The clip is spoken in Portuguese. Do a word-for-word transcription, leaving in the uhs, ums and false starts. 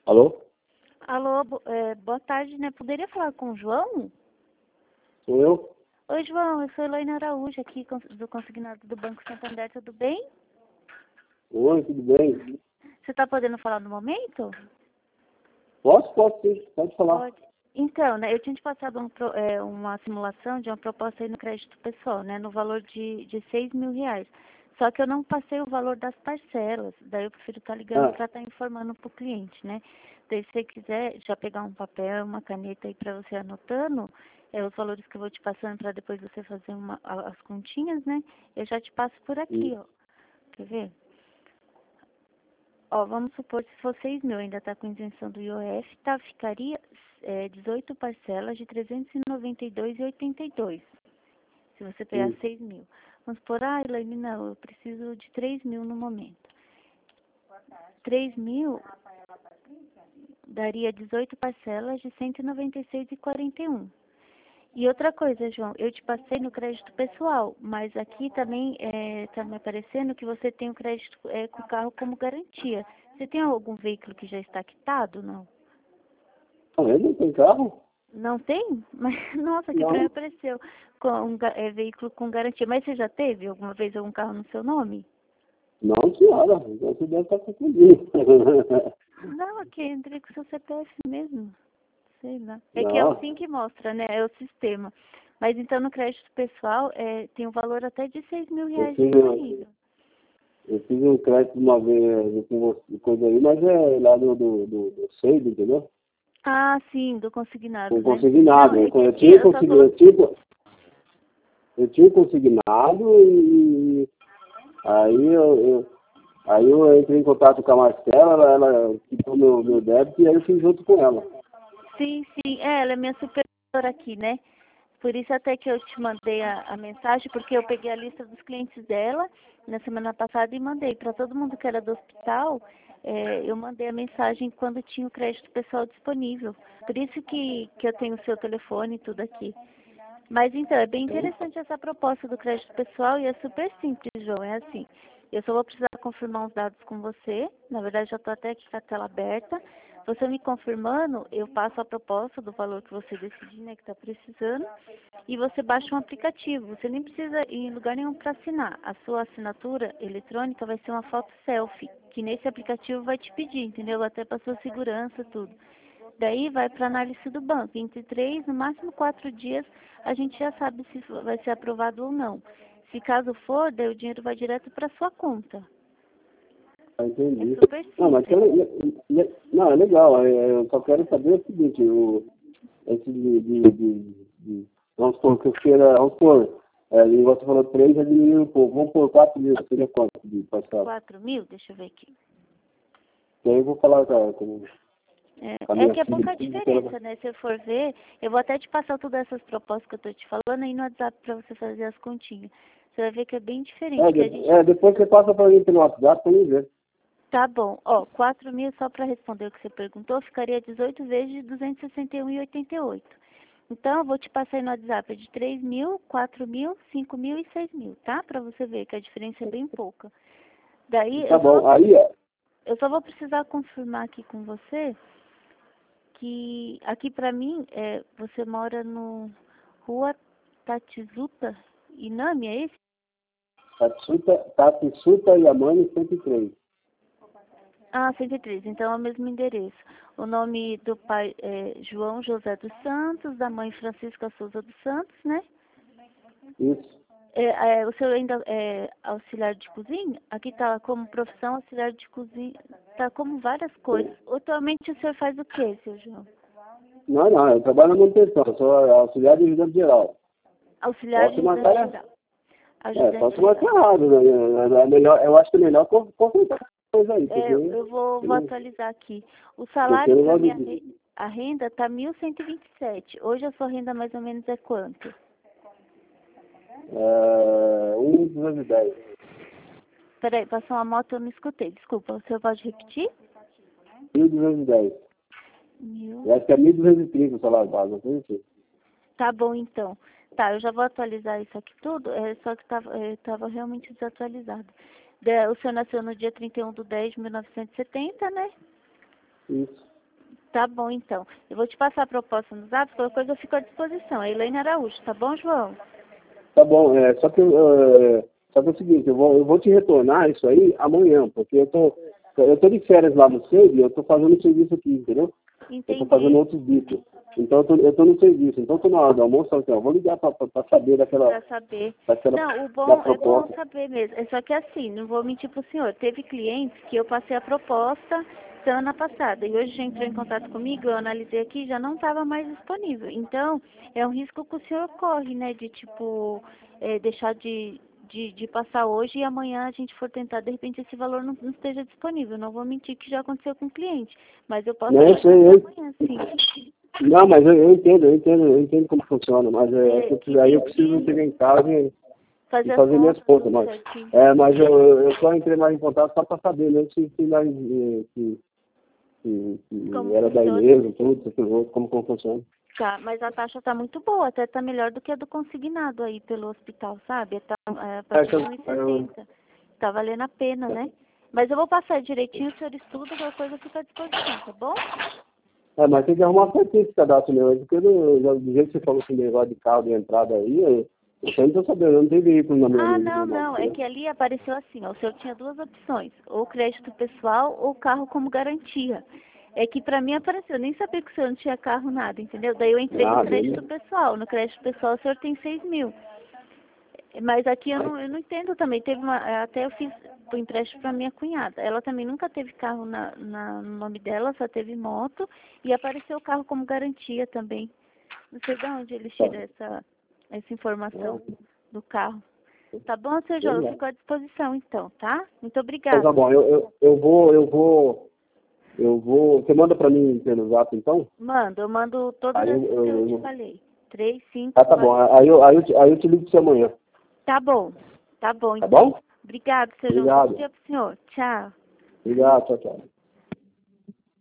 Alô? Alô, bo- é, boa tarde, né? Poderia falar com o João? Sou eu? Oi, João, eu sou Elaine Araújo, aqui cons- do consignado do Banco Santander, tudo bem? Oi, tudo bem? Você está podendo falar no momento? Posso? Posso sim, pode falar. Pode. Então, né, eu tinha te passado um pro- é, uma simulação de uma proposta aí no crédito pessoal, né, no valor de, de seis mil reais. Só que eu não passei o valor das parcelas, daí eu prefiro estar ligando Ah, para estar informando para o cliente, né? Daí se você quiser já pegar um papel, uma caneta aí para você anotando, é, os valores que eu vou te passando para depois você fazer uma, a- as continhas, né? Eu já te passo por sim. aqui, ó. Quer ver? Ó, vamos supor, se for seis mil, ainda está com isenção do I O F, tá? Ficaria é, dezoito parcelas de trezentos e noventa e dois reais e oitenta e dois centavos, se você pegar Sim. seis mil. Vamos supor, ah, Elaine, não, eu preciso de três mil no momento. Três mil daria dezoito parcelas de cento e noventa e seis reais e quarenta e um centavos. E outra coisa, João, eu te passei no crédito pessoal, mas aqui também está me aparecendo que você tem o crédito é, com o carro como garantia. Você tem algum veículo que já está quitado, não? Ah, ele não tem carro? Não tem? Mas, nossa, aqui pra mim Não. apareceu com um ga- é, veículo com garantia. Mas você já teve alguma vez algum carro no seu nome? Não, senhora. Então você deve estar confundindo. Não, aqui entrei com o seu C P F mesmo. Sei lá. É que é Não. assim que mostra, né? É o sistema. Mas então no crédito pessoal é, tem um valor até de seis mil Eu reais fiz, disponível. eu fiz um crédito uma vez com você, coisa aí, mas é lá do, do, do, do Seido, entendeu? Ah, sim, do consignado, Com né? consignado. Não, Eu, é que eu aqui tinha eu só conseguido, eu coloquei. tinha, eu tinha consignado e aí eu, eu, aí eu entrei em contato com a Marcela, ela, ela quitou meu, meu débito e aí eu fiz junto com ela. Sim, sim, é, ela é minha supervisora aqui, né? Por isso até que eu te mandei a, a mensagem, porque eu peguei a lista dos clientes dela na semana passada e mandei para todo mundo que era do hospital. É, eu mandei a mensagem quando tinha o crédito pessoal disponível. Por isso que, que eu tenho o seu telefone e tudo aqui. Mas então, é bem interessante essa proposta do crédito pessoal e é super simples, João. É assim, eu só vou precisar confirmar uns dados com você. Na verdade, já estou até aqui com a tela aberta. Você me confirmando, eu passo a proposta do valor que você decidir, né, que está precisando. E você baixa um aplicativo. Você nem precisa ir em lugar nenhum para assinar. A sua assinatura eletrônica vai ser uma foto selfie, que nesse aplicativo vai te pedir, entendeu? Até para sua segurança, tudo. Daí vai para análise do banco. Entre três, no máximo quatro dias, a gente já sabe se vai ser aprovado ou não. Se caso for, daí o dinheiro vai direto para sua conta. Ah, É entendi. super Não, mas simples. quero, le- le- não, é legal. é, Eu só quero saber o seguinte, o, esse de, de, de, de- vamos supor que eu queira, vamos supor, é, o negócio falou três, já diminuiu um pouco, vamos por quatro mil, seria quanto de passar? Quatro mil? Deixa eu ver aqui. E aí eu vou falar com a, com a É, é minha que é filha, pouca filha que ela diferença, né? Se eu for ver, eu vou até te passar todas essas propostas que eu tô te falando aí no WhatsApp para você fazer as continhas. Você vai ver que é bem é, diferente, que a de- gente... é, depois você passa para mim pelo WhatsApp para mim ver. Tá bom. Ó, quatro mil, só para responder o que você perguntou, ficaria dezoito vezes de duzentos e sessenta e um reais e oitenta e oito centavos. Então, eu vou te passar aí no WhatsApp é de três mil, quatro mil, cinco mil e seis mil, tá? Para você ver que a diferença é bem pouca. Daí, Tá eu só vou, bom, pre- aí, é, eu só vou precisar confirmar aqui com você que aqui para mim, é, você mora no Rua Tatizuta, Inami, é esse? Tatsuta, Tatsuta Yamane cento e três. Ah, cento e três, então é o mesmo endereço. O nome do pai é João José dos Santos, da mãe Francisca Souza dos Santos, né? Isso. É, é, o senhor ainda é auxiliar de cozinha? Aqui está como profissão auxiliar de cozinha, está como várias coisas. Atualmente o senhor faz o quê, seu João? Não, não, eu trabalho na manutenção, eu sou auxiliar de ajudante geral. Auxiliar Só de se marcar, ajudante é, geral. é, só Ajudante se marcar geral. errado, né? É melhor, eu acho que é melhor con- consultar coisa aí, É, porque eu vou, eu vou não, atualizar aqui. O porque eu salário não para gosto minha de re- a renda está mil cento e vinte e sete. Hoje a sua renda mais ou menos é quanto? é, um duzentos e dez. Peraí, passou uma moto, eu não escutei. Desculpa, o senhor pode repetir? mil duzentos e dez. Mil. Eu acho que é mil duzentos e trinta o salário base, não sei se. Tá bom, então. Tá, eu já vou atualizar isso aqui tudo, é, só que estava é, tava realmente desatualizado. De- o senhor nasceu no dia trinta e um de dez de mil novecentos e setenta, né? Isso. Tá bom, então. Eu vou te passar a proposta no zap, qualquer coisa eu fico à disposição. É Elaine Araújo, tá bom, João? Tá bom, é, só que, é, só que é o seguinte, eu vou, eu vou te retornar isso aí amanhã, porque eu tô, eu tô de férias lá no S E I B e eu tô fazendo serviço aqui, entendeu? Entendi. Eu tô fazendo outros bicos. Então eu tô, eu tô no serviço, então eu tô na hora do almoço, então, eu vou ligar pra, pra, pra saber daquela... Pra saber. daquela Não, o da bom é bom proposta. saber mesmo. É só que assim, não vou mentir pro senhor. Teve clientes que eu passei a proposta semana passada e hoje já entrou em contato comigo, eu analisei aqui, já não estava mais disponível. Então, é um risco que o senhor corre, né? De tipo, é, deixar de, de, de passar hoje e amanhã a gente for tentar, de repente esse valor não, não esteja disponível. Não vou mentir que já aconteceu com o cliente, mas eu posso Não, eu sei, fazer eu, amanhã, sim. não, mas eu, eu entendo, eu entendo, eu entendo como funciona, mas é, É, é que eu preciso- aí eu preciso chegar em casa e, fazer e as fazer minhas contas, contas, tudo mas, certinho. é, mas eu, eu só entrei mais em contato só para saber mesmo se, se, mais, eh, se, se, se Como era da funciona? Inês, tudo, se tudo, como, como funciona. Tá, mas a taxa tá muito boa, até tá melhor do que a do consignado aí pelo hospital, sabe? Tá é, a É, partir que de eu, um e eu, setenta. Tá valendo a pena, né? Mas eu vou passar direitinho, o senhor estuda, qualquer coisa fica à disposição, tá bom? é, mas tem que arrumar certinho esse cadastro meu aí, porque eu, já, do jeito que você falou esse negócio de carro de entrada aí, eu, eu não tô sabendo, eu não tenho veículo na minha Ah, no não, meu nome, não, é entendeu? que ali apareceu assim, ó, o senhor tinha duas opções, ou crédito pessoal ou carro como garantia. É que pra mim apareceu, eu nem sabia que o senhor não tinha carro, nada, entendeu? Daí eu entrei no Ah, crédito beleza. pessoal, no crédito pessoal o senhor tem seis mil. Mas aqui eu não, eu não entendo também. Teve uma, até eu fiz o empréstimo para minha cunhada. Ela também nunca teve carro na, na, no nome dela, só teve moto. E apareceu o carro como garantia também. Não sei de onde eles Tá. tiram essa, essa informação É, do carro. Tá bom, seu João? Eu beleza. fico à disposição então, tá? Muito Então tá obrigada. bom, eu, eu, eu vou, eu vou, eu vou, você manda pra mim pelo zap então? Mando, eu mando todas Aí eu, essas que eu, eu eu te vou. falei. Três, cinco, Ah, tá bom, quatro. aí eu, aí eu, te- aí eu te ligo pra você amanhã, Tá bom, tá bom tá então. bom? Obrigado, seu João. Bom Obrigado, dia pro senhor. Tchau. obrigado, tchau, tchau.